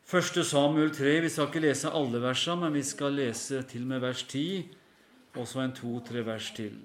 Første Samuel 3, vi skal ikke lese alle versene, men vi skal lese til med vers 10, og så en 2-3 vers til.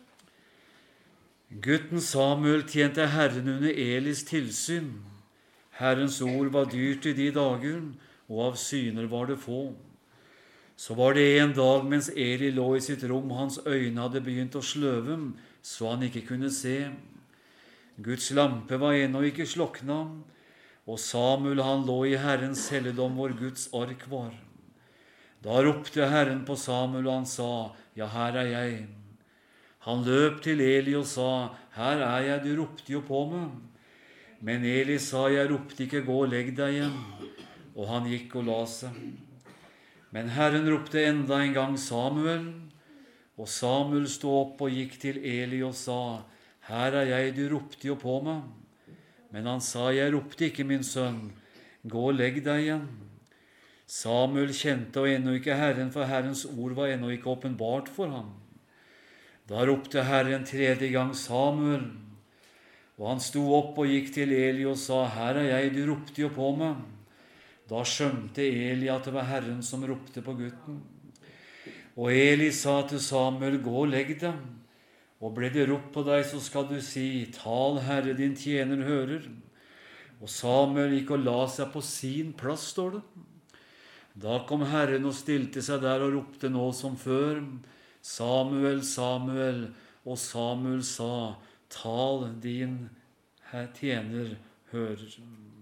Gutten Samuel tjente Herren under Elis tilsyn. Herrens ord var dyrt i de dager, og av syner var det få. Så var det en dag mens Eli lå i sitt rom, hans øyne hadde begynt å sløve, så han ikke kunne se. Guds lampe var ennå ikke slokna, og Samuel han lå i Herrens helligdom hvor Guds ark var. Da ropte Herren på Samuel, og han sa, ja, her er jeg. Han løp til Eli og sa, her er jeg, du ropte jo på meg. Men Eli sa, jeg ropte ikke, gå og legg deg igjen. Og han gikk og la seg. Men Herren ropte enda en gang Samuel, og Samuel stod opp og gikk til Eli og sa, her er jeg, du ropte jo på meg. Men han sa, jeg ropte ikke, min sønn, gå og legg deg igjen. Samuel kjente og ennå ikke Herren, for Herrens ord var ennå ikke åpenbart for ham. Da ropte Herren tredje gang Samuel, og han sto opp og gikk til Eli og sa, her er jeg, du ropte jo på meg. Da skjønte Eli at det var Herren som ropte på gutten. Og Eli sa til Samuel, gå og legg deg. Og ble det ropt på deg, så skal du si, tal Herre, din tjener hører. Og Samuel gikk og la seg på sin plass, står det. Da kom Herren og stilte seg der og ropte nå som før, Samuel, Samuel, og Samuel sa, tal din tjener hører.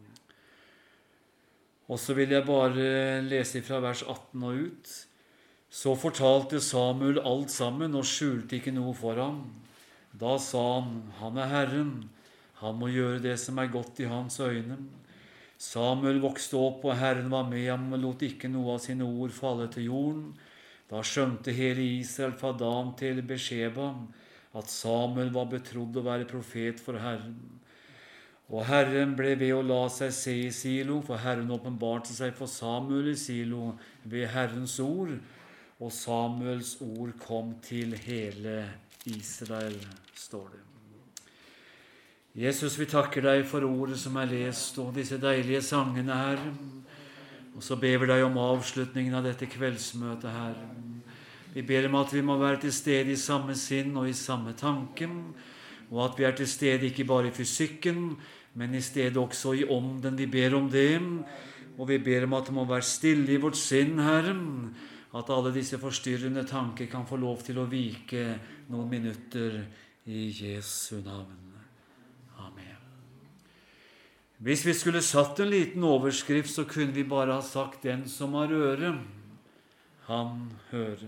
Og så vil jeg bare lese fra vers 18 og ut. Så fortalte Samuel alt sammen og skjulte ikke noe for ham. Da sa han er Herren, han må gjøre det som er godt i hans øyne. Samuel vokste opp, og Herren var med ham og lot ikke noe av sine ord falle til jorden. Da skjønte hele Israel fra Dan til Besheba at Samuel var betrodd å være profet for Herren. Og Herren ble ved å la seg se i Silo, for Herren åpenbarte seg for Samuel i Silo ved Herrens ord, og Samuels ord kom til hele Israel, står det. Jesus, vi takker deg for ordet som er lest, og disse deilige sangene her. Og så ber vi deg om avslutningen av dette kveldsmøtet her. Vi ber om at vi må være til stede i samme sinn og i samme tanke, og at vi er til stede ikke bare i fysikken, men i stedet også i ånden. Vi ber om det, og vi ber om at det må være stille i vårt sinn, Herre, at alle disse forstyrrende tanker kan få lov til å vike noen minutter i Jesu navn. Amen. Hvis vi skulle satt en liten overskrift, så kunne vi bare ha sagt, den som har øre, han hører.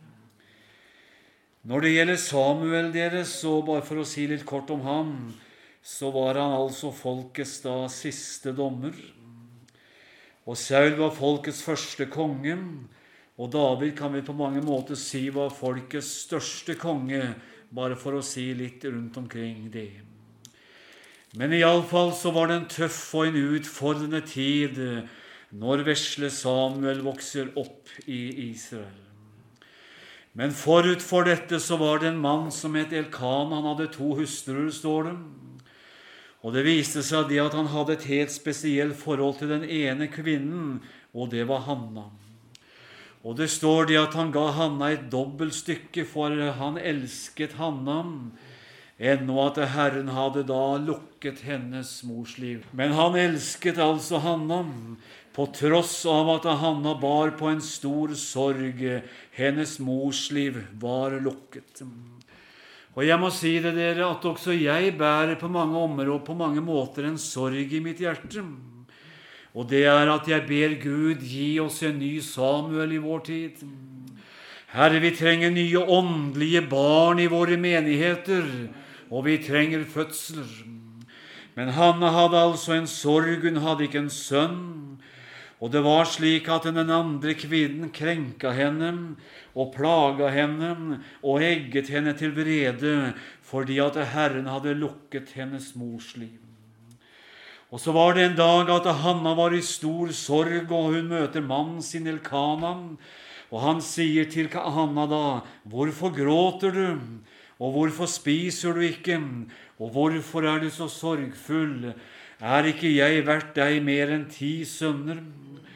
Når det gjelder Samuel, dere, så bare for å si litt kort om han, så var han altså folkets da siste dommer. Og Saul var folkets første konge, og David kan vi på mange måter si var folkets største konge, bare for å si litt rundt omkring det. Men i alle fall så var det en tøff og en utfordrende tid når vesle Samuel vokser opp i Israel. Men forut for dette så var det en mann som het Elkana. Han hadde 2 hustruer, står det. Og det viste seg det at han hadde et helt spesielt forhold til den ene kvinnen, og det var Hanna. Og det står det at han ga Hanna et dobbeltstykke, for han elsket Hanna, ennå at Herren hadde da lukket hennes mors liv. Men han elsket altså Hanna, på tross av at Hanna bar på en stor sorg. Hennes mors liv var lukket. Og jeg må si det dere, at også jeg bærer på mange områder og på mange måter en sorg i mitt hjerte. Og det er at jeg ber Gud gi oss en ny Samuel i vår tid. Herre, vi trenger nye åndelige barn i våre menigheter, og vi trenger fødsler. Men Hanna hadde altså en sorg, hun hadde ikke en sønn. Og det var slik at den andre kvinnen krenka henne og plaga henne og egget henne til vrede, fordi at Herren hadde lukket hennes mors liv. Og så var det en dag at Hanna var i stor sorg, og hun møter mannen sin Elkana, og han sier til Hanna da, hvorfor gråter du, og hvorfor spiser du ikke, og hvorfor er du så sorgfull? Er ikke jeg verdt deg mer enn 10 sønner?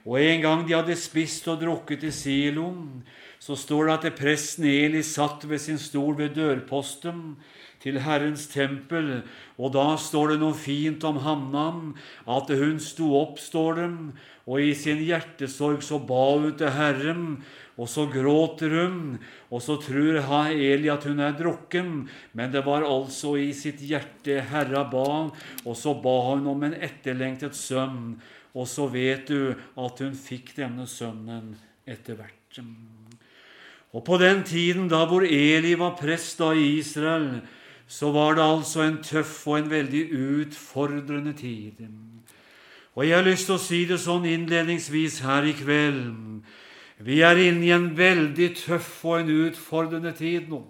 Og en gang de hadde spist og drukket i Silo, så står det at presten Eli satt ved sin stol ved dørposten til Herrens tempel, og da står det noe fint om Hanna, at hun sto opp, står det, og i sin hjertesorg så ba hun til Herren, og så gråter hun, og så tror Eli at hun drukken, men det var altså i sitt hjerte Herra ba, og så ba hun om en etterlengtet sønn, og så vet du at hun fikk denne sønnen etter hvert. Og på den tiden da hvor Eli var prest da i Israel, så var det altså en tøff og en veldig utfordrende tid. Og jeg har lyst til å si det sånn innledningsvis her i kveld. Vi inne i en veldig tøff og en utfordrende tid nå.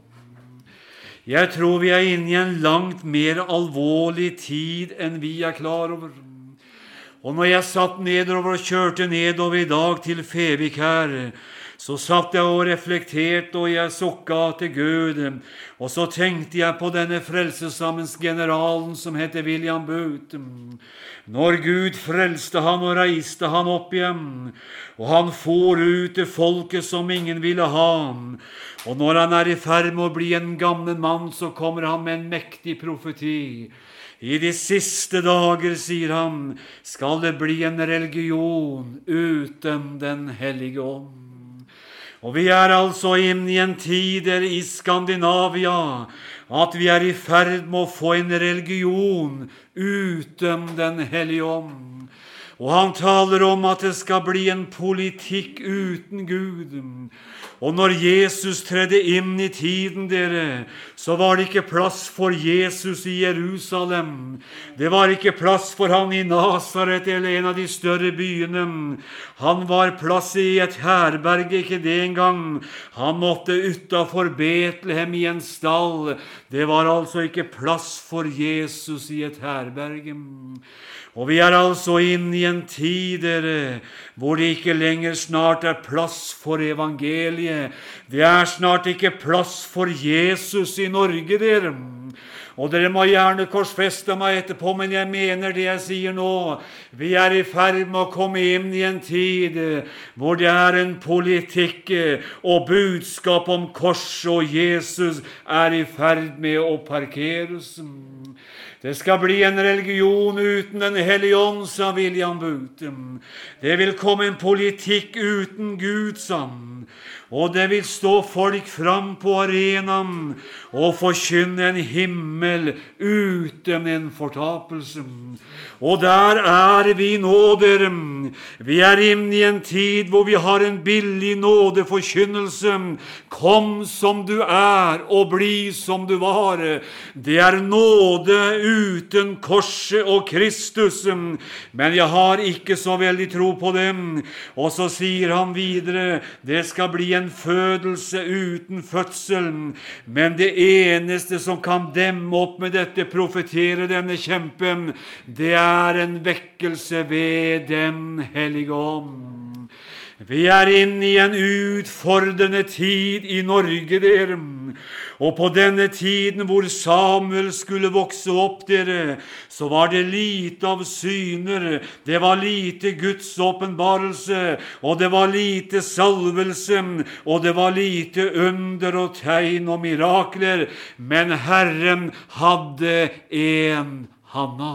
Jeg tror vi inne i en langt mer alvorlig tid enn vi klar over. Og når jeg satt nedover og kjørte nedover i dag til Fevik her, så satt jeg og reflekterte, og jeg sukka til Gud, og så tenkte jeg på denne frelsesammens generalen som heter William Booth. Når Gud frelste han og reiste han opp igjen, og han for ut til folket som ingen ville ha, og når han i ferd med å bli en gammel mann, så kommer han med en mektig profeti. I de siste dager, sier han, skal det bli en religion uten den hellige ånd. Og vi altså inne i en tid i Skandinavia, at vi i ferd med å få en religion uten den hellige ånd. Og han taler om at det skal bli en politikk uten Gud. Og når Jesus tredde inn i tiden, dere, så var det ikke plass for Jesus i Jerusalem. Det var ikke plass for han i Nazaret eller en av de større byene. Han var plass i et herberge, ikke det engang. Han måtte utenfor Betlehem i en stall. Det var altså ikke plass for Jesus i et herberge. Og vi altså inne i en tid, dere, hvor det ikke lenger snart plass for evangeliet. Det snart ikke plass for Jesus i Norge, dere. Og dere må gjerne korsfeste meg etterpå, men jeg mener det jeg sier nå. Vi i ferd med å komme inn i en tid hvor det en politikk og budskap om kors og Jesus i ferd med å parkeres. Det skal bli en religion uten den hellige ånd, sa William Booth. Det vil komme en politikk uten Gud, sa han. Og det vil stå folk fram på arenaen og forkynne en himmel uten en fortapelse. Og der vi nå, dere. Vi inne i en tid hvor vi har en billig nådeforkynnelse. Kom som du og bli som du var. Det nåde uten korset og Kristus. Men jeg har ikke så veldig tro på dem. Og så sier han videre, det skal bli en fødelse uten fødsel, men det eneste som kan demme opp med dette, profetere denne kjempen, det en vekkelse ved den hellige ånd. Vi inne i en utfordrende tid i Norge, dere. Og på denne tiden hvor Samuel skulle vokse opp, dere, så var det lite av syner, det var lite Guds åpenbarelse, og det var lite salvelse, og det var lite under og tegn og mirakler, men Herren hadde en Hanna.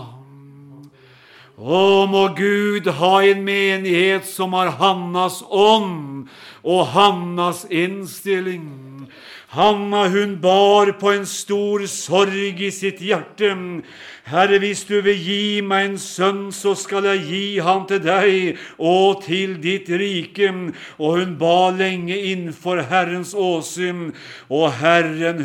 Å, må Gud ha en menighet som har Hannas ånd og Hannas innstilling. Hanna, hun bar på en stor sorg i sitt hjerte. Herre, hvis du vil gi meg en sønn, så skal jeg gi han til deg og til ditt rike. Og hun ba lenge innenfor Herrens åsyn, og Herren,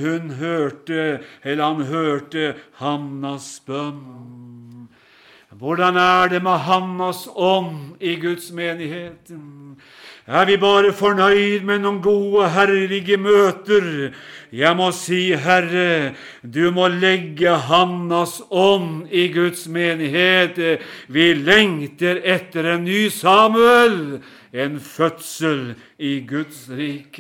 han hørte Hannas bønn. Hvordan det med Hannas ånd i Guds menighet? Vi bare fornøyd med noen gode, herlige møter? Jeg må si, Herre, du må legge Hannas ånd i Guds menighet. Vi lengter etter en ny Samuel, en fødsel i Guds rike.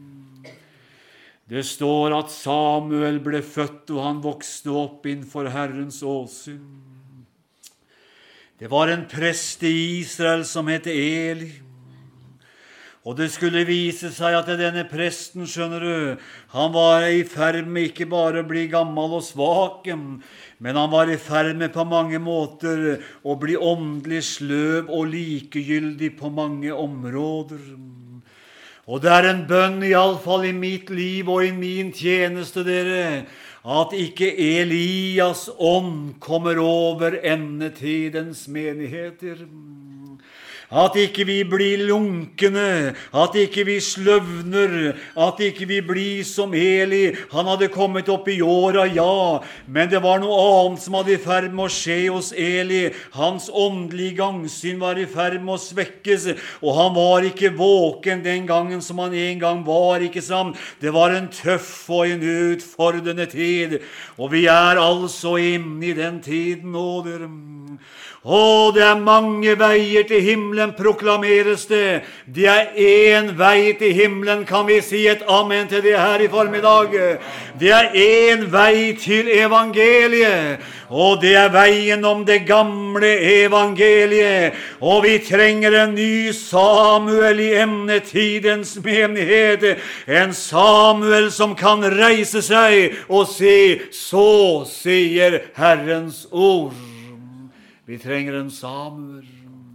Det står at Samuel ble født, og han vokste opp innenfor Herrens åsyn. Det var en prest i Israel som het Eli. Og det skulle vise seg at denne presten, skjønner du, han var i ferd med ikke bare å bli gammel og svak, men han var i ferd med på mange måter å bli åndelig sløv og likegyldig på mange områder. Og det er en bønn i alle fall i mitt liv og i min tjeneste, dere, at ikke Elias ånd kommer over endetidens menigheter. At ikke vi blir lunkne, at ikke vi sløvner, at ikke vi blir som Eli. Han hadde kommet opp i åra, ja, men det var noe annet som hadde i ferd med å skje hos Eli. Hans åndelige gangsyn var i ferd med å svekkes, og han var ikke våken den gangen som han en gang var, ikke sant? Det var en tøff og en utfordrende tid, og vi er altså inne i den tiden nå, dere. Og det er mange veier til himmelen, proklameres det. Det er en vei til himmelen, kan vi si et amen til det her i formiddag. Det er en vei til evangeliet, og det er veien om det gamle evangeliet. Og vi trenger en ny Samuel i endetidens menighet. En Samuel som kan reise seg og si, så sier Herrens ord. Vi trenger en Samuel.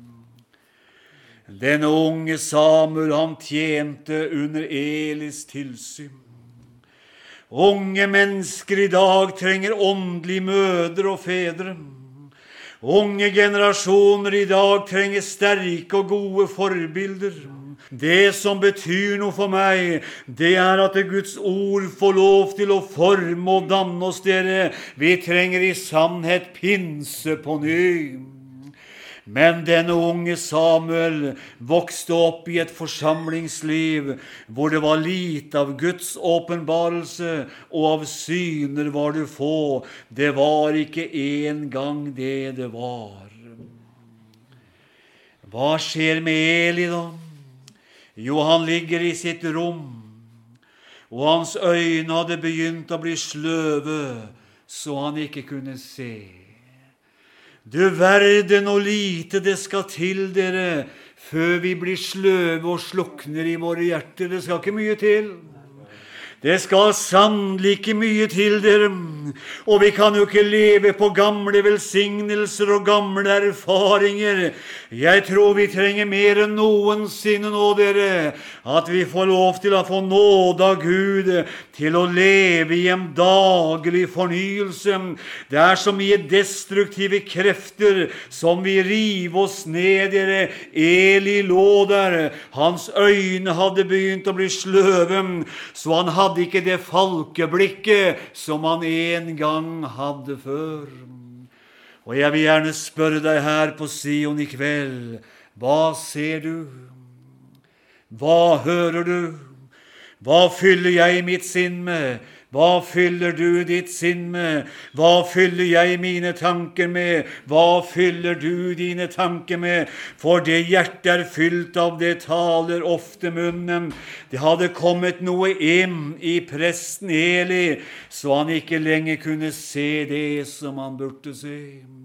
Denne unge Samuel, han tjente under Elis tilsyn. Unge mennesker i dag trenger åndelige mødre og fedre. Unge generasjoner i dag trenger sterke og gode forbilder. Det som betyr noe for meg, det er at Guds ord får lov til å forme og danne oss, dere. Vi trenger i sannhet pinse på ny. Men denne unge Samuel vokste opp i et forsamlingsliv hvor det var lite av Guds åpenbarelse, og av syner var det få. Det var ikke en gang det var. Hva skjer med Eli da? Jo, han ligger i sitt rom, og hans øyne hadde begynt å bli sløve, så han ikke kunne se. Du verden og lite det skal til, dere, før vi blir sløve og slukner i våre hjerter. Det skal ikke mye til. Det skal sannelig ikke mye til, dere. Og vi kan jo ikke leve på gamle velsignelser og gamle erfaringer. Jeg tror vi trenger mer enn noensinne nå, dere, at vi får lov til å få nåde av Gud til å leve i en daglig fornyelse. Det er så mye destruktive krefter som vi river oss ned, dere. Eli lå der. Hans øyne hadde begynt å bli sløve, så han hadde ikke det falkeblikket som han en gang hadde før. Og jeg vil gjerne spørre deg her på Sion i kveld, hva ser du? Hva hører du? Hva fyller jeg mitt sinn med? Hva fyller du ditt sinn med? Hva fyller jeg mine tanker med? Hva fyller du dine tanker med? For det hjertet er fylt av, det taler ofte munnen. Det hadde kommet noe inn i presten Eli, så han ikke lenger kunne se det som han burde se.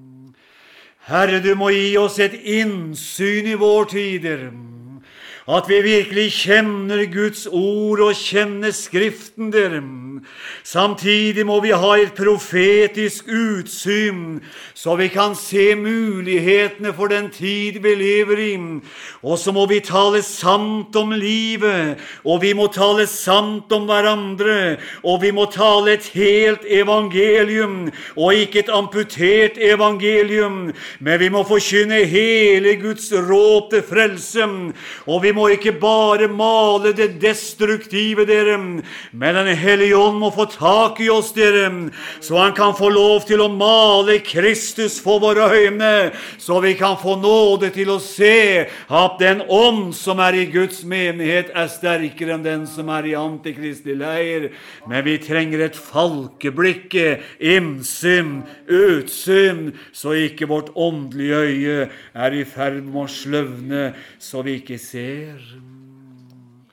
Herre, du må gi oss et innsyn i vår tider, at vi virkelig kjenner Guds ord og kjenner Skriften, dere. Samtidig må vi ha et profetisk utsyn, så vi kan se mulighetene for den tid vi lever i. Og så må vi tale sant om livet, og vi må tale sant om hverandre, og vi må tale et helt evangelium, og ikke et amputert evangelium, men vi må forkynne hele Guds råd til frelse, og vi må ikke bare male det destruktive, dere, men Den Hellige Ånd må få tak i oss, dere, så han kan få lov til å male Kristus for våre øyne, så vi kan få nåde til å se at den ånd som er i Guds menighet er sterkere enn den som er i antikristi leir. Men vi trenger et falkeblikk, innsyn, utsyn, så ikke vårt åndelige øye er i ferd med å sløvne, så vi ikke ser.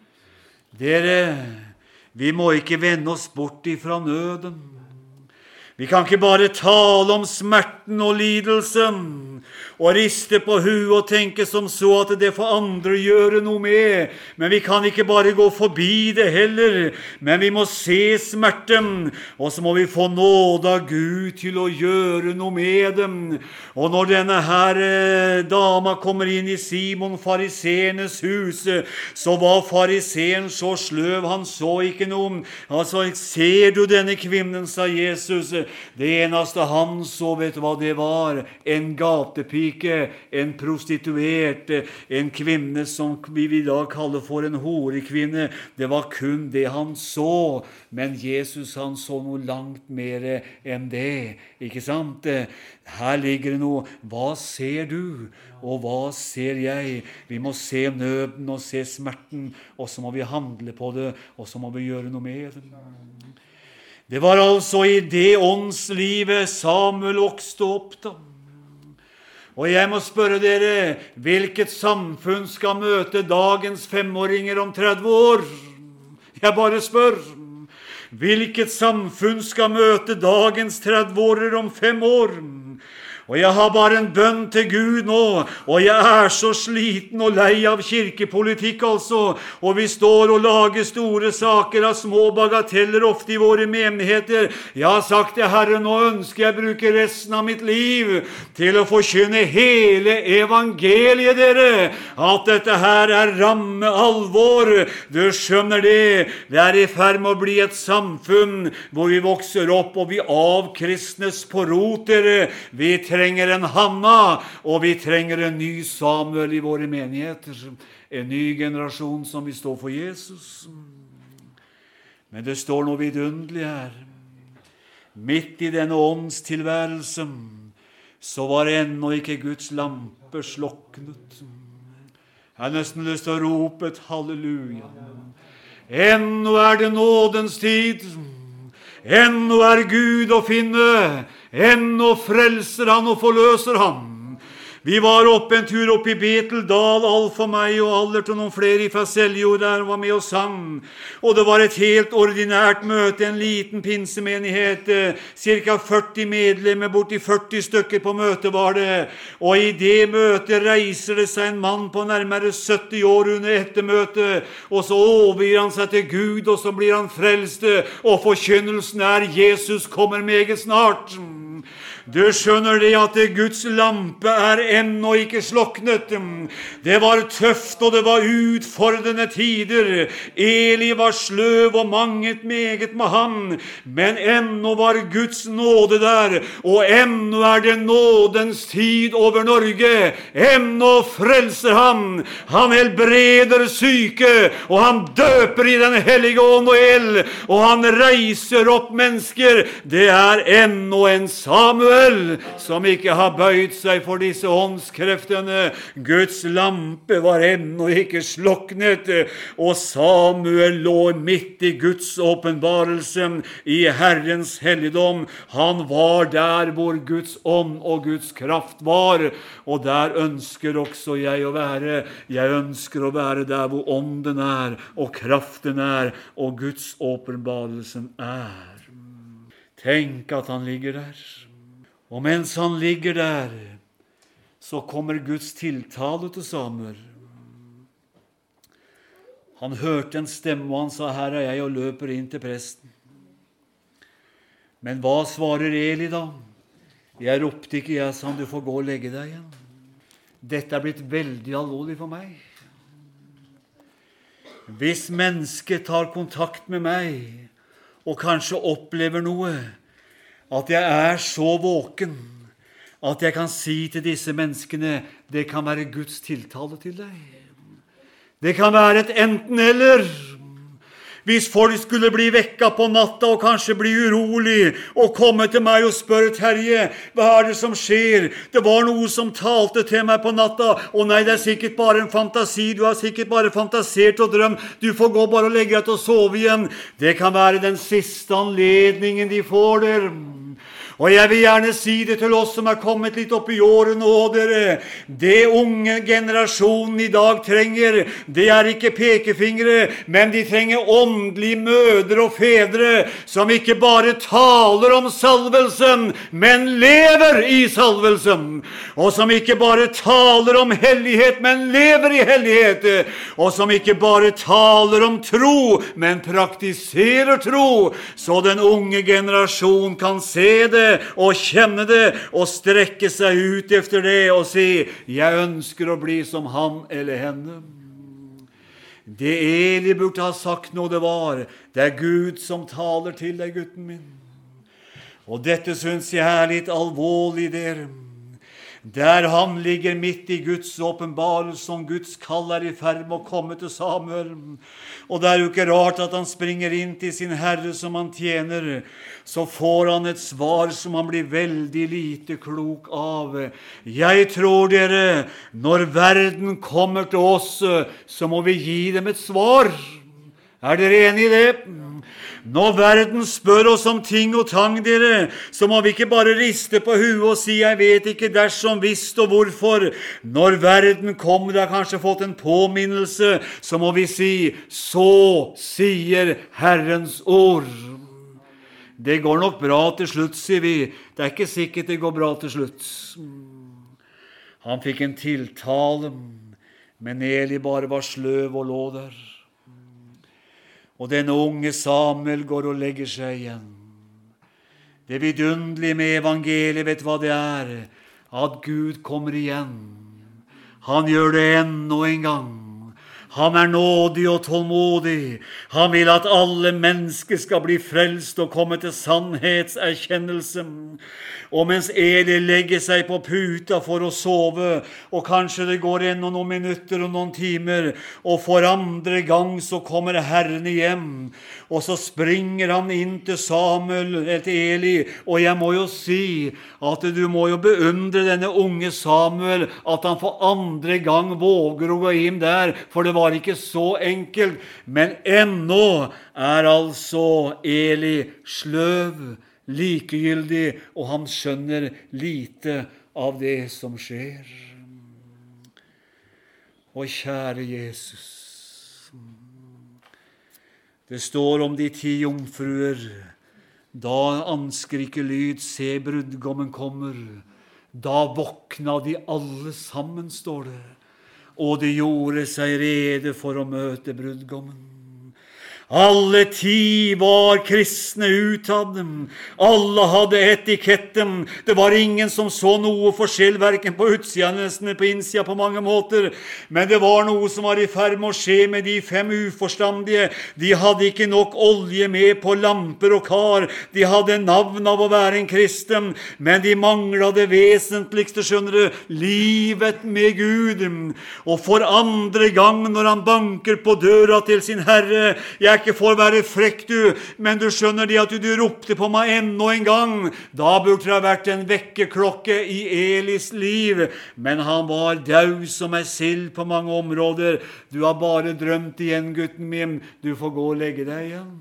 Dere, vi må ikke vende oss bort ifra nøden. Vi kan ikke bare tale om smerten og lidelsen, og riste på huet og tenke som så at det får andre gjøre noe med. Men vi kan ikke bare gå forbi det heller, men vi må se smerten, og så må vi få nåde av Gud til å gjøre noe med dem. Og når denne her dama kommer inn i Simon fariseernes hus, så var fariseen så sløv, han så ikke noe. Altså, ser du denne kvinnen, sa Jesus. Det eneste han så, vet du hva det var? En gatepike. En prostituert, en kvinne som vi vil da kalle for en horekvinne. Det var kun det han så, men Jesus han så noe langt mer enn det, ikke sant? Her ligger det noe. Hva ser du, og hva ser jeg? Vi må se nøden og se smerten, og så må vi handle på det, og så må vi gjøre noe med det. Det var altså i det åndslivet Samuel vokste opp da. Og jeg må spørre dere, hvilket samfunn skal møte dagens 5-åringer om 30 år? Jeg bare spør. Hvilket samfunn skal møte dagens 30-årer om 5 år? Og jeg har bare en bønn til Gud nå, og jeg er så sliten og lei av kirkepolitikk altså, og vi står og lager store saker av små bagateller ofte i våre menigheter. Jeg har sagt til Herre, nå ønsker jeg bruke resten av mitt liv til å forkynne hele evangeliet dere, at dette her er ramme alvor. Du skjønner det, det er i ferd med å bli et samfunn hvor vi vokser opp og vi avkristnes på rot dere. Vi trenger en Hanna, og vi trenger en ny Samuel i våre menigheter. En ny generasjon som vil stå for Jesus. Men det står noe vidunderlig her. Midt i denne åndstilværelsen, så var ennå ikke Guds lampe sloknet. Jeg har nesten lyst til å rope et halleluja. Ennå er det nådens tid. Ennå er Gud å finne. Ennå frelser han og forløser han. Vi var oppe en tur opp i Beteldal, Alf og meg og Allert og noen flere fra Seljord der var med og sang. Og det var et helt ordinært møte, en liten pinsemenighet, cirka 40 medlemmer, borti 40 stykker på møtet var det. Og i det møtet reiser det seg en mann på nærmere 70 år under ettermøtet, og så overgir han seg til Gud, og så blir han frelst, og forkynnelsen er Jesus kommer meget snart. Du skjønner det at Guds lampe er ennå ikke sloknet. Det var tøft og det var utfordrende tider. Eli var sløv og manget meget med ham, men ennå var Guds nåde der, og ennå er det nådens tid over Norge. Ennå frelser han. Han helbreder syke, og han døper i den hellige ånd og eld, og han reiser opp mennesker. Det er ennå en Samuel som ikke har bøyd seg for disse åndskreftene. Guds lampe var ennå ikke sloknet, og Samuel lå midt i Guds åpenbarelse i Herrens helligdom. Han var der hvor Guds ånd og Guds kraft var, og der ønsker også jeg å være. Jeg ønsker å være der hvor ånden er, og kraften er, og Guds åpenbarelsen er. Tenk at han ligger der. Og mens han ligger der, så kommer Guds tiltale til Samuel. Han hørte en stemme, og han sa, her er jeg, og løper inn til presten. Men hva svarer Eli da? Jeg ropte ikke, jeg sa, du får gå og legge deg igjen. Dette er blitt veldig alvorlig for meg. Hvis mennesket tar kontakt med meg, og kanskje opplever noe, at jeg er så våken, at jeg kan si til disse menneskene, det kan være Guds tiltale til deg. Det kan være et enten eller. Hvis folk skulle bli vekket på natta og kanskje bli urolig og komme til meg og spørre, Terje, hva er det som skjer? Det var noe som talte til meg på natta. Å nei, det er sikkert bare en fantasi. Du har sikkert bare fantasert og drømt. Du får gå bare og legge deg til å sove igjen. Det kan være den siste anledningen de får der. Og jeg vil gjerne si det til oss som kommet litt opp i årene, og dere, det unge generasjonen i dag trenger, det ikke pekefingre, men de trenger åndelige mødre og fedre, som ikke bare taler om salvelsen, men lever i salvelsen, og som ikke bare taler om hellighet, men lever i hellighet, og som ikke bare taler om tro, men praktiserer tro, så den unge generasjon kan se det og kjenne det og strekke seg ut efter det og si, jeg ønsker å bli som han eller henne. Det Eli burde ha sagt når det Gud som taler til deg, gutten min. Og dette synes jeg litt alvorlig, dere. Der han ligger midt i Guds åpenbarelse, som Guds kall i ferd med å komme til Samuel. Og det jo ikke rart at han springer inn til sin herre som han tjener. Så får han et svar som han blir veldig lite klok av. Jeg tror dere, når verden kommer til oss, så må vi gi dem et svar. Dere enige i det? Når verden spør oss om ting og tang, dere, så må vi ikke bare riste på huet og si, jeg vet ikke dersom, visst og hvorfor. Når verden kommer, har kanskje fått en påminnelse, så må vi si, så sier Herrens ord. Det går nok bra til slutt, sier vi. Det ikke sikkert det går bra til slutt. Han fikk en tiltale, men Eli bare var sløv og lå der. Og den unge Samuel går og legger seg igjen. Det vidunderlige med evangeliet, vet hva det at Gud kommer igjen. Han gjør det enda en gang. Han nådig og tålmodig. Han vil at alle mennesker skal bli frelst og komme til sannhetserkjennelse. Og mens Eli legger seg på puta for å sove, og kanskje det går noen minutter og noen timer, og for andre gang så kommer Herren hjem, og så springer han inn til Samuel, til Eli, og jeg må jo si at du må jo beundre denne unge Samuel, at han for andre gang våger å gå inn der, for det var ikke så enkelt, men ennå altså Eli sløv, likegyldig, og han skjønner lite av det som skjer. Og kjære Jesus, det står om de 10 jomfruer, da anskrike lyd, se brudgommen kommer, da våkna de alle sammen, står det, og de gjorde seg rede for å møte brudgommen. Alle 10 var kristne utad dem. Alle hadde etiketten. Det var ingen som så noe forskjell, hverken på utsida eller på innsida på mange måter. Men det var noe som var i ferd med å skje med de 5 uforstandige. De hadde ikke nok olje med på lamper og kar. De hadde navn av å være en kristen, men de manglet det vesentligste, skjønner du, livet med Gud. Og for andre gang når han banker på døra til sin Herre, jeg ikke for å være frekk du, men du skjønner det at du ropte på meg enda en gang. Da burde det ha vært en vekkerklokke i Elis liv, men han var død som sild på mange områder. Du har bare drømt igjen, gutten min. Du får gå og legge deg igjen.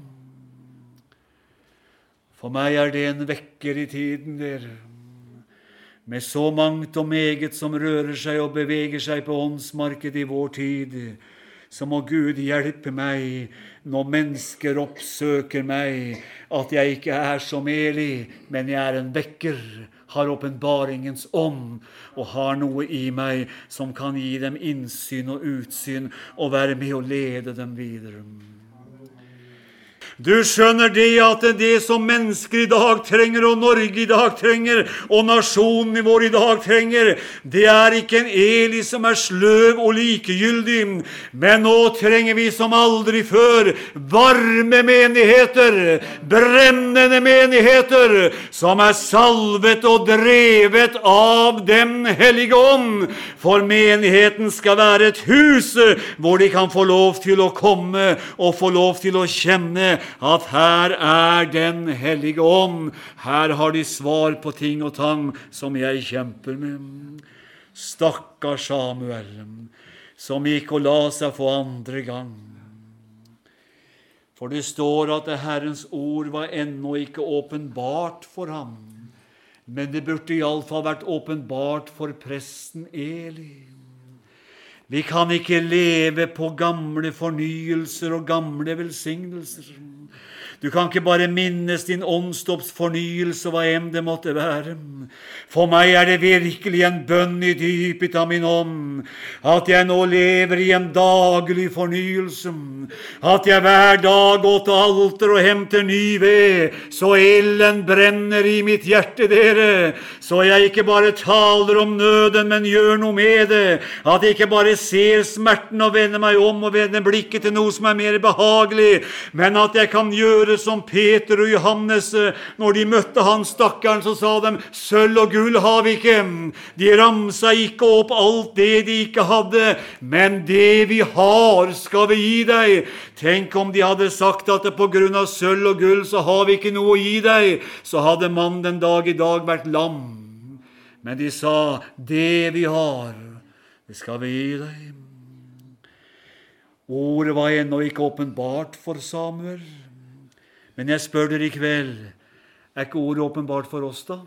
For meg det en vekker i tiden, dere. Med så mangt og meget som rører seg og beveger seg på åndsmarkedet i vår tid, så må Gud hjelpe meg når mennesker oppsøker meg, at jeg ikke som Eli, men jeg en vekker, har åpenbaringens ånd, og har noe i meg som kan gi dem innsyn og utsyn, og være med å lede dem videre. Du skjønner det at det som mennesker i dag trenger, og Norge i dag trenger, og nasjonen vår i dag trenger, det ikke en Eli som sløv og likegyldig, men nå trenger vi som aldri før varme menigheter, brennende menigheter, som salvet og drevet av den hellige ånd, for menigheten skal være et hus hvor de kan få lov til å komme og få lov til å kjenne at her den hellige ånd. Her har de svar på ting og tang som jeg kjemper med. Stakkars Samuel, som gikk og la seg for andre gang. For det står at Herrens ord var ennå ikke åpenbart for ham. Men det burde I alle fall vært åpenbart for presten Eli. Vi kan ikke leve på gamle fornyelser og gamle velsignelser. Du kan ikke bare minnes din åndsdåpsfornyelse, hva enn det måtte være. For meg det virkelig en bønn I dypet av min ånd, at jeg nå lever I en daglig fornyelse, at jeg hver dag går til alter og henter ny ved, så ilden brenner I mitt hjerte, dere, så jeg ikke bare taler om nøden, men gjør noe med det, at jeg ikke bare ser smerten og vender meg om og vender blikket til noe som mer behagelig, men at jeg kan gjøre som Peter og Johannes, når de møtte han stakkaren, så sa de, sølv og gull har vi ikke. De ramsa ikke opp alt det de ikke hadde, men det vi har skal vi gi deg. Tenk om de hadde sagt at på grunn av sølv og gull så har vi ikke noe å gi deg, så hadde mannen den dag I dag vært lam. Men de sa, det vi har, det skal vi gi deg. Ordet var ennå ikke åpenbart for Samuel. Men jeg spør dere I kveld, ikke ordet åpenbart for oss da?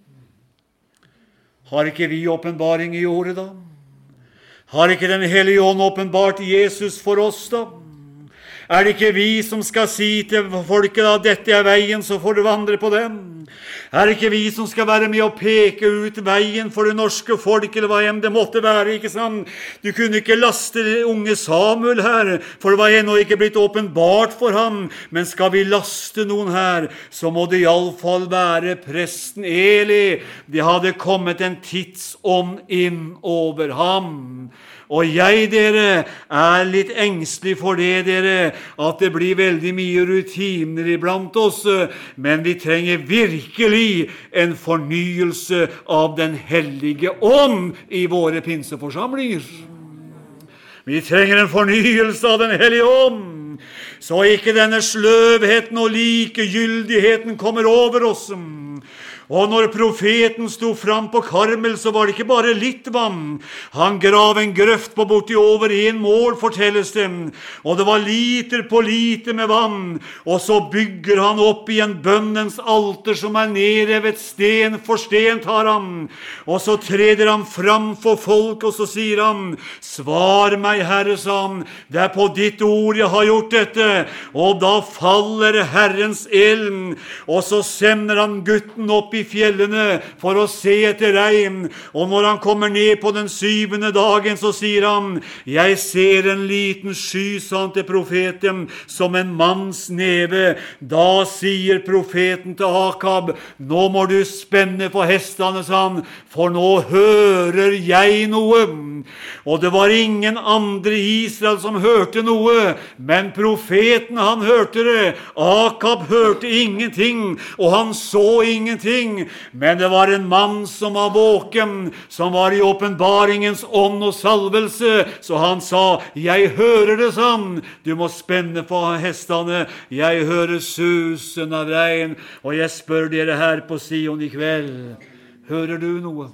Har ikke vi åpenbaring I ordet da? Har ikke den hellige ånd åpenbart Jesus for oss da? Det ikke vi som skal si til folket da, dette veien, så får du vandre på den? Det ikke vi som skal være med og peke ut veien for det norske folk, eller hva enn det måtte være, ikke sant? Du kunne ikke laste unge Samuel her, for det var ennå ikke blitt åpenbart for ham. Men skal vi laste noen her, så må det I alle fall være presten Eli. Det hadde kommet en tidsånd inn over ham. Og jeg, dere, litt engstelig for det, dere, at det blir veldig mye rutiner iblant oss, men vi trenger virkelig en fornyelse av den hellige ånd I våre pinseforsamlinger. Vi trenger en fornyelse av den hellige ånd, så ikke denne sløvheten og likegyldigheten kommer over oss. Og når profeten sto fram på Karmel, så var det ikke bare litt vann. Han grav en grøft på borti over 1 mål, fortelles det. Og det var liter på liter med vann. Og så bygger han opp I en bønnens alter som nedrevet sten for sten, tar han. Og så treder han fram for folk, og så sier han, svar meg, Herre, sa han, det på ditt ord jeg har gjort dette. Og da faller Herrens eld. Og så sender han gutten opp I fjellene for å se etter regn, og når han kommer ned på den 7. dagen, så sier han, jeg ser en liten sky, sa han til profeten, som en manns neve. Da sier profeten til Akab, nå må du spenne på hestene, sa han, for nå hører jeg noe. Og det var ingen andre I Israel som hørte noe, men profeten, han hørte det. Akab hørte ingenting, og han så ingenting. Men det var en mann som var våken, som var I åpenbaringens ånd og salvelse, så han sa, jeg hører det sånn, du må spenne på hestene, jeg hører susen av regn, og jeg spør dere her på Sion I kveld, hører du noe?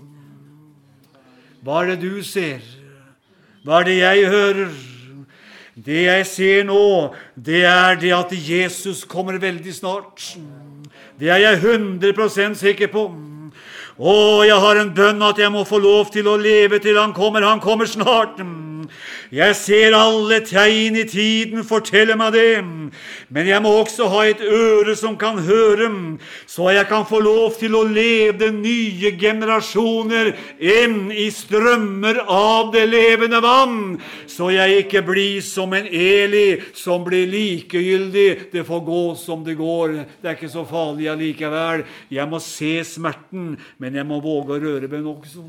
Hva det du ser? Hva det jeg hører? Det jeg ser nå, det det at Jesus kommer veldig snart. Det jeg 100% sikker på. Jeg har en bønn at jeg må få lov til å leve til han kommer snart. Jeg ser alle tegn I tiden fortelle meg det, men jeg må også ha et øre som kan høre, så jeg kan få lov til å lede nye generasjoner inn I strømmer av det levende vann, så jeg ikke blir som en Eli som blir likegyldig. Det får gå som det går, det ikke så farlig allikevel. Jeg må se smerten, men jeg må våge å røre meg også.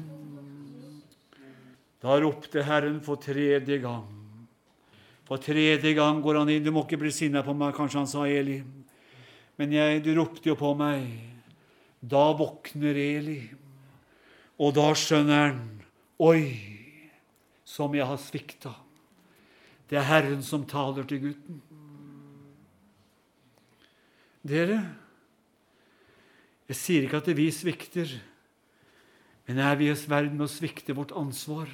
Da ropte Herren for 3. gang. For 3. gang går han inn. Du må ikke bli sinnet på meg, kanskje han sa Eli. Men du ropte jo på meg. Da våkner Eli. Og da skjønner han, oi, som jeg har sviktet. Det Herren som taler til gutten. Dere, jeg sier ikke at vi svikter, men vi I ferd med å svikte vårt ansvar?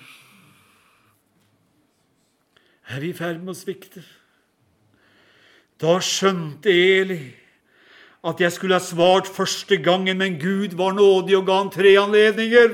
Vi I ferd med å svikte? Da skjønte Eli at jeg skulle ha svart første gangen, men Gud var nådig og ga han 3 anledninger.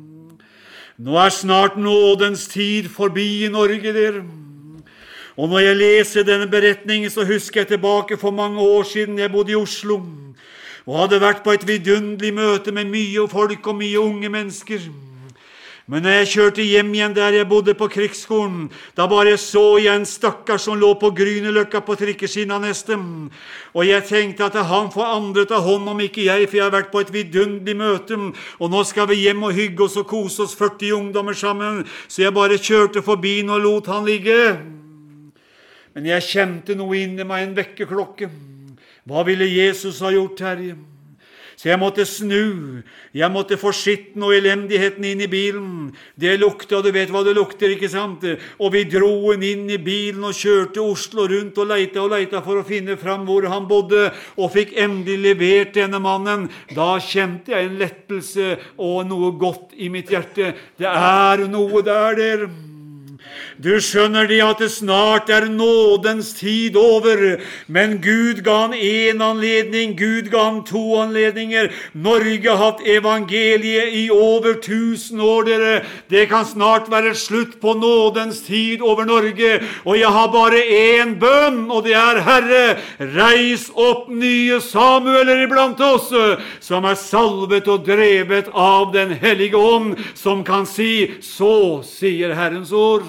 Nå snart nådens tid forbi i Norge, dere. Og når jeg leser denne beretningen, så husker jeg tilbake for mange år siden jeg bodde i Oslo, og hadde vært på et vidunderlig møte med mye folk og mye unge mennesker. Men når jeg kjørte hjem igjen der jeg bodde på krigsskolen, da bare så jeg en stakkar som lå på Grünerløkka på trikkeskinna nesten. Og jeg tenkte at han får andre ta hånd om ikke jeg, for jeg har vært på et vidunderlig møte, og nå skal vi hjem og hygge oss og kose oss 40 ungdommer sammen. Så jeg bare kjørte forbi og lot han ligge. Men jeg kjente noe inni meg, en vekkerklokke. Hva ville Jesus ha gjort, Herre? Så jeg måtte snu, jeg måtte få skitten og elendigheten inn i bilen. Det lukte, og du vet hva det lukter, ikke sant? Og vi dro den inn i bilen og kjørte Oslo rundt og leita for å finne fram hvor han bodde, og fikk endelig levert denne mannen. Da kjente jeg en lettelse og noe godt i mitt hjerte. Det noe der. Du skjønner det at det snart nådens tid over, men Gud ga han 1 anledning, Gud ga han 2 anledninger. Norge har hatt evangeliet i over 1000 år, dere. Det kan snart være slutt på nådens tid over Norge, og jeg har bare 1 bønn, og det Herre, reis opp nye Samueler iblant oss, som salvet og drevet av den hellige ånd, som kan si, så sier Herrens ord.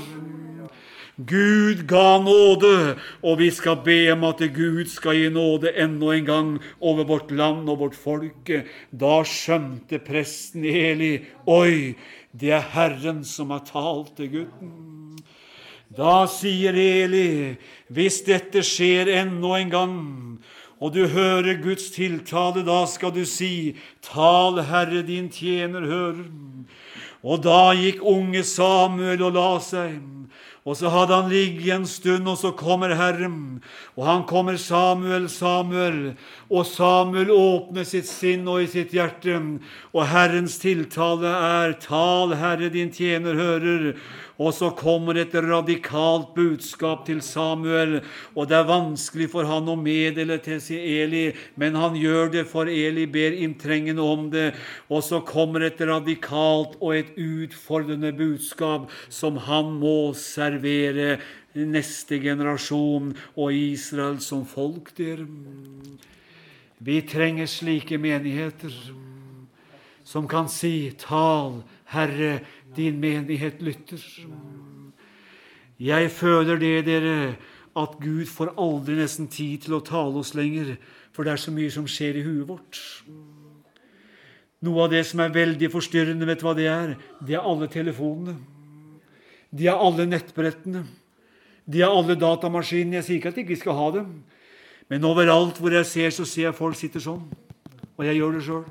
Gud ga nåde, og vi skal be om at Gud skal gi nåde enda en gang over vårt land og vårt folk. Da skjønte presten Eli, oi, det Herren som har talt til gutten. Da sier Eli, hvis dette skjer enda en gang, og du hører Guds tiltale, da skal du si, tal Herre, din tjener hører. Og da gikk unge Samuel og la seg, og så hadde han ligget en stund, og så kommer Herren, og han kommer Samuel, og Samuel åpner sitt sinn og i sitt hjerte, og Herrens tiltale tal Herre, din tjener hører. Og så kommer et radikalt budskap til Samuel, og det vanskelig for han å meddele til sin Eli, men han gjør det, for Eli ber inntrengende om det. Og så kommer et radikalt og et utfordrende budskap som han må servere neste generasjon og Israel som folk der. Vi trenger slike menigheter som kan si, tal Herre, din menighet lytter. Jeg føler det, dere, at Gud får aldri nesten tid til å tale oss lenger, for det så mye som skjer i huet vårt. Noe av det som veldig forstyrrende, vet du hva det Det alle telefonene. De alle nettbrettene. De alle datamaskinene. Jeg sier ikke at jeg ikke skal ha dem, men overalt hvor jeg ser, så ser jeg folk sitter sånn, og jeg gjør det selv.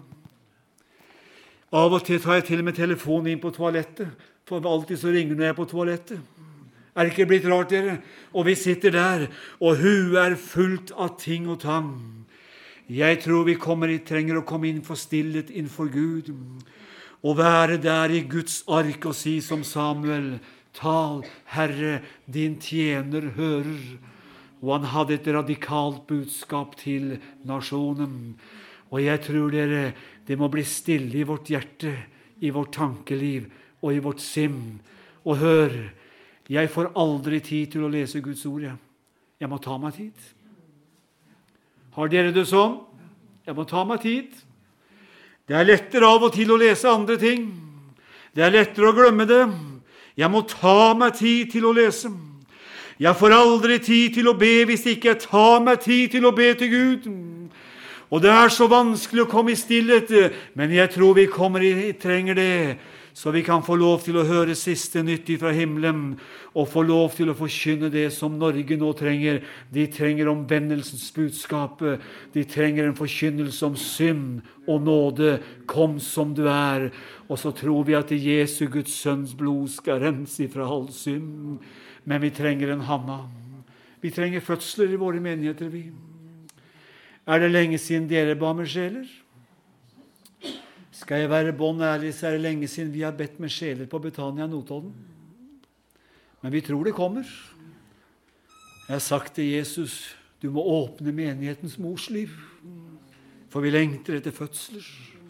Av og til tar jeg til og med telefonen inn på toalettet, for alltid så ringer når jeg er på toalettet. Det ikke blitt rart, dere? Og vi sitter der, og huet fullt av ting og tang. Jeg tror vi trenger å komme inn for stillhet innenfor Gud, og være der i Guds ark og si som Samuel, tal, Herre, din tjener hører. Og han hadde et radikalt budskap til nasjonen. Og jeg tror dere, det må bli stille i vårt hjerte, i vårt tankeliv og i vårt sinn. Og hør, jeg får aldri tid til å lese Guds ord. Jeg må ta meg tid. Har dere det sånn? Jeg må ta meg tid. Det lettere av og til å lese andre ting. Det lettere å glemme det. Jeg må ta meg tid til å lese. Jeg får aldri tid til å be hvis ikke jeg tar meg tid til å be til Gud. Og det så vanskelig å komme i stillhet, men jeg tror vi trenger det, så vi kan få lov til å høre siste nytt fra himmelen, og få lov til å forkynne det som Norge nå trenger. De trenger omvendelsens budskap, de trenger en forkynnelse om synd og nåde. Kom som du og så tror vi at Jesu Guds sønns blod skal rense fra all synd. Men vi trenger en Hanna. Vi trenger fødsler i våre menigheter, vi. Det lenge siden dere ba med sjeler? Skal jeg være bånd ærlig, så det lenge siden vi har bedt med sjeler på Betania Notodden. Men vi tror det kommer. Jeg har sagt til Jesus, du må åpne menighetens mors liv. for vi lengter etter fødsler.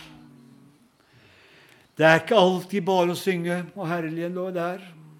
Det er ikke alltid bare å synge, og herlige lå der.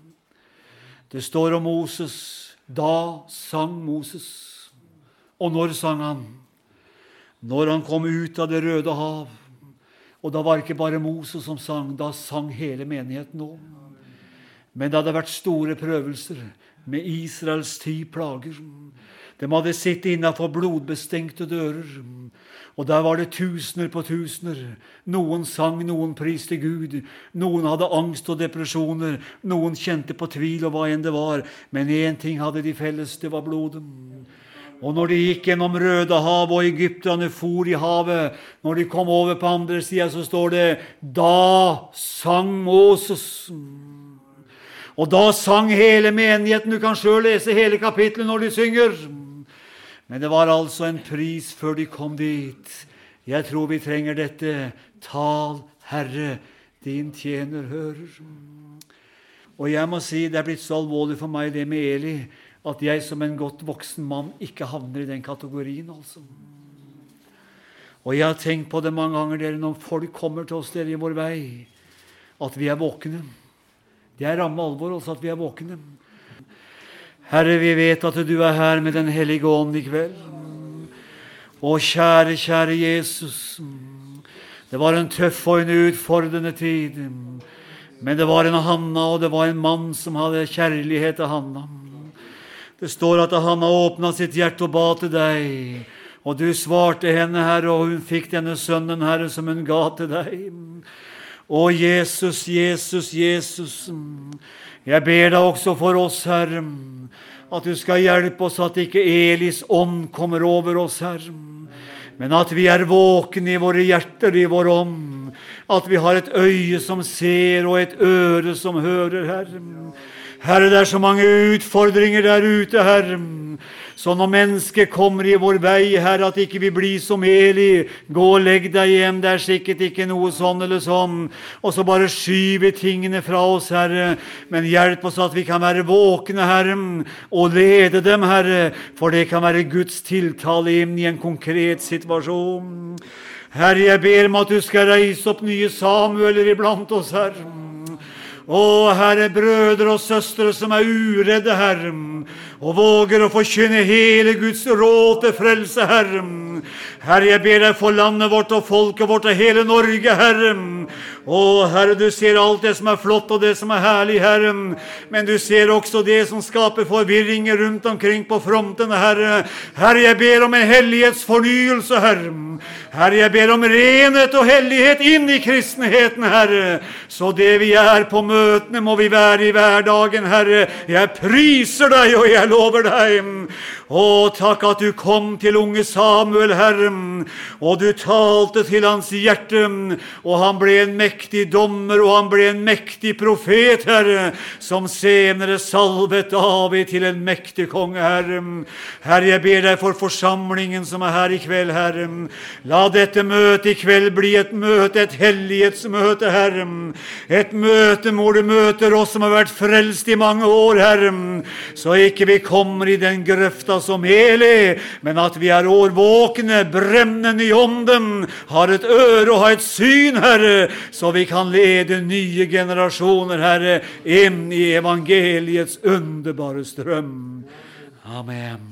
Det står om Moses. Da sang Moses. Og når sang han? Når han kom ut av det røde hav. Og da var det ikke bare Moses som sang, da sang hele menigheten nå. Men det hadde vært store prøvelser med Israels 10 plager. De hadde sittet innenfor blodbestengte dører. Og der var det tusener på tusener. Noen sang, noen priste Gud. Noen hadde angst og depresjoner. Noen kjente på tvil og hva enn det var. Men en ting hadde de felles, det var blodet. Og når de gikk gjennom Røde hav, og egypterne for i havet, når de kom over på andre siden, så står det, da sang Moses. Og da sang hele menigheten. Du kan selv lese hele kapitlet når de synger. Men det var altså en pris før de kom dit. Jeg tror vi trenger dette. Tal, Herre, din tjener hører. Og jeg må si, det er blitt så alvorlig for meg det med Eli, at jeg som en godt voksen mann ikke havner i den kategorien, altså. Og jeg har tenkt på det mange ganger, dere, når folk kommer til oss dere i vår vei, at vi er våkne. Det er ramme alvor også at vi er våkne. Herre, vi vet at du er her med den hellige ånd i kveld. Å, kjære, kjære Jesus. Det var en tøff og en utfordrende tid. Men det var en Hanna, og det var en mann som hadde kjærlighet til Hanna. Det står at Hanna åpnet sitt hjerte og ba til deg. Og du svarte henne, Herre, og hun fikk denne sønnen, Herre, som hun ga til deg. Å, Jesus, Jesus, Jesus. Jeg ber deg også for oss, Herre, at du skal hjelpe oss at ikke Elis ånd kommer over oss, Herre, men at vi er våkne i våre hjerter, i vår ånd, at vi har et øye som ser og et øre som hører, Herre. Herre, det er så mange utfordringer der ute, Herre. Så når mennesker kommer i vår vei, Herre, at ikke vi blir som Eli, gå og legg deg hjem, det er sikkert ikke noe sånn eller sånn, og så bare skyve tingene fra oss, Herre. Men hjelp oss at vi kan være våkne, Herre, og lede dem, Herre, for det kan være Guds tiltale inn i en konkret situasjon. Herre, jeg ber om at du skal reise opp nye Samueler iblant oss, Herre. Å, Herre, brødre og søstre som er uredde, Herre, og våger å forkynne hele Guds råd til frelse, Herre. Herre, jeg ber deg for landet vårt og folket vårt og hele Norge, Herre. Å, Herre, du ser alt det som er flott og det som er herlig, Herre. Men du ser også det som skaper forvirringer rundt omkring på frontene, Herre. Herre, jeg ber om en hellighetsfornyelse, Herre. Herre, jeg ber om renhet og hellighet inn i kristenheten, Herre. Så det vi er på møtene må vi være i hverdagen, Herre. Jeg priser deg og jeg lover deg. Å, takk at du kom til unge Samuel, Herre, og du talte til hans hjerte, og han ble en mektig dommer, og han ble en mektig profet, Herre, som senere salvet David til en mektig konge, Herre. Herre, jeg ber deg for forsamlingen som er her i kveld, Herre. La dette møtet i kveld bli et møte, et hellighetsmøte, Herre. Et møte hvor du møter oss som har vært frelst i mange år, Herre, så ikke vi kommer i den grøfta som Eli, men at vi er årvåkne, brennende i ånden, har et øre og har et syn, Herre, så vi kan lede nye generasjoner, Herre, inn i evangeliets underbare strøm. Amen.